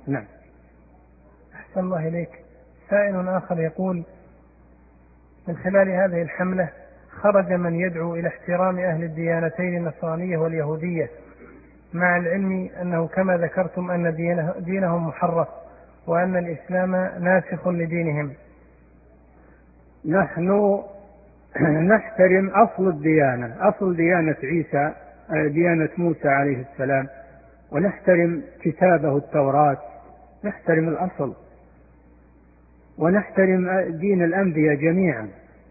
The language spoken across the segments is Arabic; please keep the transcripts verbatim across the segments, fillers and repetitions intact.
نعم. أحسن الله إليك. سائل آخر يقول: من خلال هذه الحملة خرج من يدعو إلى احترام أهل الديانتين النصرانية واليهودية، مع العلم أنه كما ذكرتم أن دينه دينهم محرف وأن الإسلام ناسخ لدينهم. نحن نحترم أصل الديانة، أصل ديانة عيسى، ديانة موسى عليه السلام، ونحترم كتابه التوراة، نحترم الأصل، ونحترم دين الأنبياء جميعا.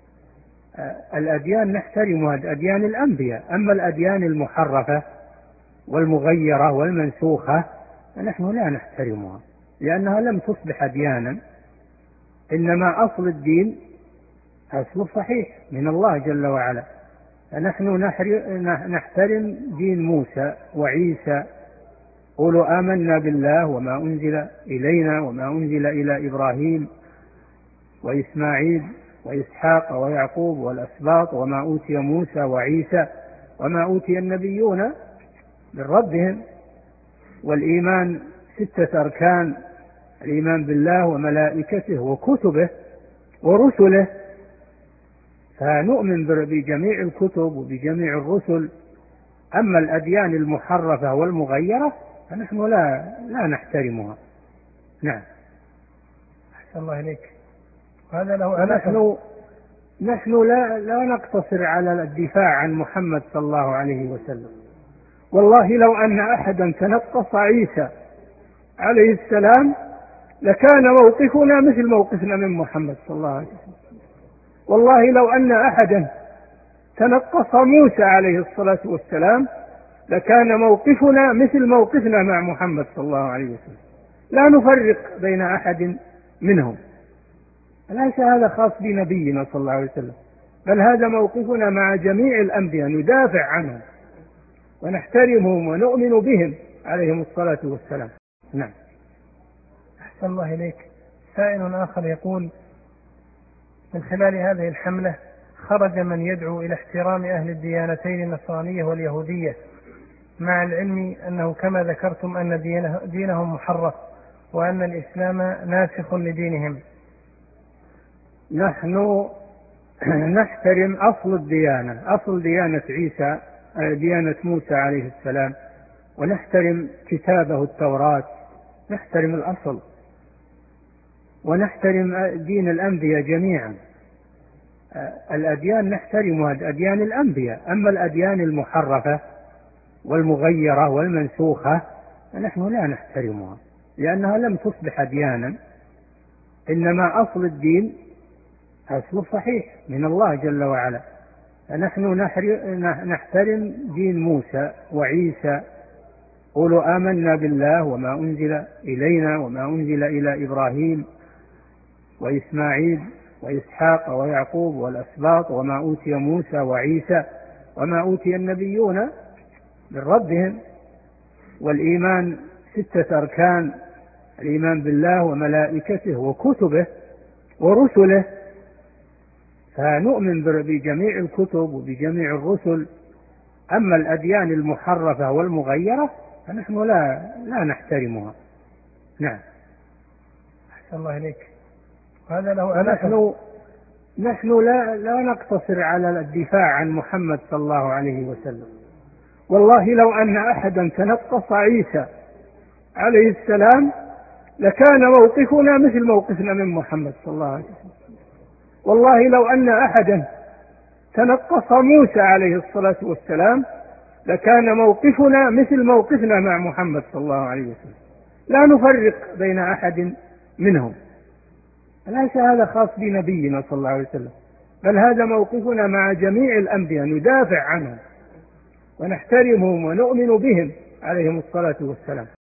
الأديان نحترمها، أديان الأنبياء. أما الأديان المحرفة والمغيرة والمنسوخة فنحن لا نحترمها، لأنها لم تصبح أديانا، إنما أصل الدين أصل صحيح من الله جل وعلا. فنحن نحترم دين موسى وعيسى. قولوا آمنا بالله وما أنزل إلينا وما أنزل إلى إبراهيم وإسماعيل وإسحاق ويعقوب والأسباط وما أوتي موسى وعيسى وما أوتي النبيون من ربهم. والإيمان ستة أركان: الإيمان بالله وملائكته وكتبه ورسله. فنؤمن بجميع الكتب وبجميع الرسل. أما الأديان المحرفة والمغيرة فنحن لا لا نحترمها. نعم. أحسن الله إليك. هذا له نحن نحن لا لا نقتصر على الدفاع عن محمد صلى الله عليه وسلم. والله لو أن أحدا تنقص عيسى عليه السلام لكان موقفنا مثل موقفنا من محمد صلى الله عليه وسلم. والله لو أن أحدا تنقص موسى عليه الصلاة والسلام لكان موقفنا مثل موقفنا مع محمد صلى الله عليه وسلم، لا نفرق بين أحد منهم. ليس هذا خاص بنبينا صلى الله عليه وسلم، بل هذا موقفنا مع جميع الأنبياء، ندافع عنهم ونحترمهم ونؤمن بهم عليهم الصلاة والسلام. نعم. أحسن الله إليك. سائل آخر يقول: من خلال هذه الحملة خرج من يدعو إلى احترام أهل الديانتين النصرانية واليهودية، مع العلم أنه كما ذكرتم أن دينه دينهم محرف وأن الإسلام ناسخ لدينهم. نحن نحترم أصل الديانة، أصل ديانة عيسى، ديانة موسى عليه السلام، ونحترم كتابه التوراة، نحترم الأصل، ونحترم دين الأنبياء جميعا. الأديان نحترمها، أديان الأنبياء. أما الأديان المحرفة والمغيرة والمنسوخة فنحن لا نحترمها، لأنها لم تصبح أديانا، إنما أصل الدين أصل صحيح من الله جل وعلا. فنحن نحترم دين موسى وعيسى. قولوا آمنا بالله وما أنزل إلينا وما أنزل إلى إبراهيم وإسماعيل وإسحاق ويعقوب والأسباط وما أوتي موسى وعيسى وما أوتي النبيون من ربهم. والإيمان ستة أركان: الإيمان بالله وملائكته وكتبه ورسله. فنؤمن بجميع الكتب وبجميع الرسل. أما الأديان المحرفة والمغيرة فنحن لا لا نحترمها. نعم. أحسن الله إليك. هذا له نحن نحن لا لا نقتصر على الدفاع عن محمد صلى الله عليه وسلم. والله لو أن أحدا تنقص عيسى عليه السلام لكان موقفنا مثل موقفنا من محمد صلى الله عليه وسلم. والله لو أن أحدا تنقص موسى عليه الصلاة والسلام لكان موقفنا مثل موقفنا مع محمد صلى الله عليه وسلم، لا نفرق بين أحد منهم. ليس هذا خاص بنبينا صلى الله عليه وسلم، بل هذا موقفنا مع جميع الأنبياء، ندافع عنهم ونحترمهم ونؤمن بهم عليهم الصلاة والسلام.